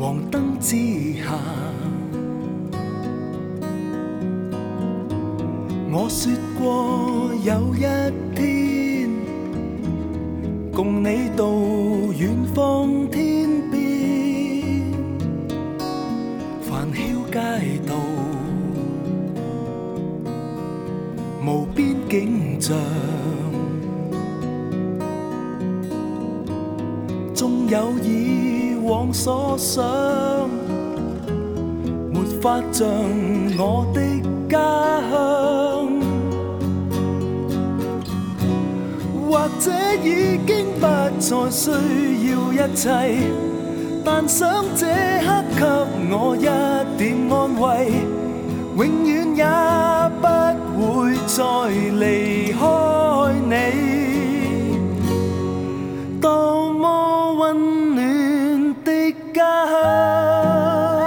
黃燈之下，我說過有一天共你到遠方天邊，繁囂街道無邊景象，縱有以往所想，沒法像我的家鄉，或者已經不再需要一切，但想這刻給我一點安慰，永遠也不會再離開你，多麼溫暖的家鄉。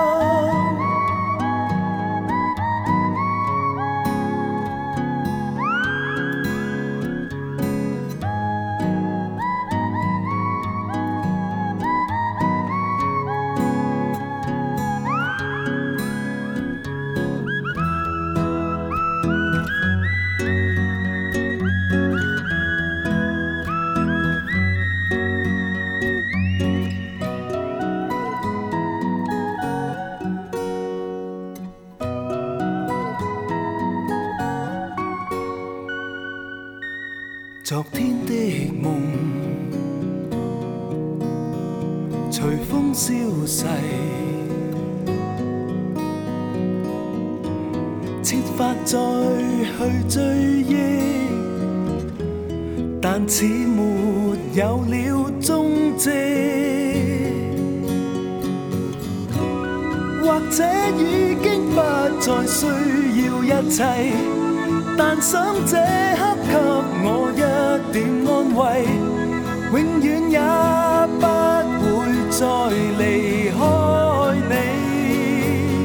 昨天的夢隨風消逝，設法再去追憶，但似沒有了蹤跡，或者已經不再需要一切，但想這刻給我一點安慰，永遠也不會再離開你，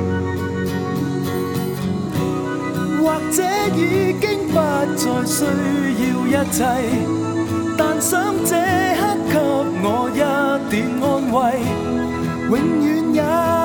或者已經不再需要一切，但想這刻給我一點安慰，永遠也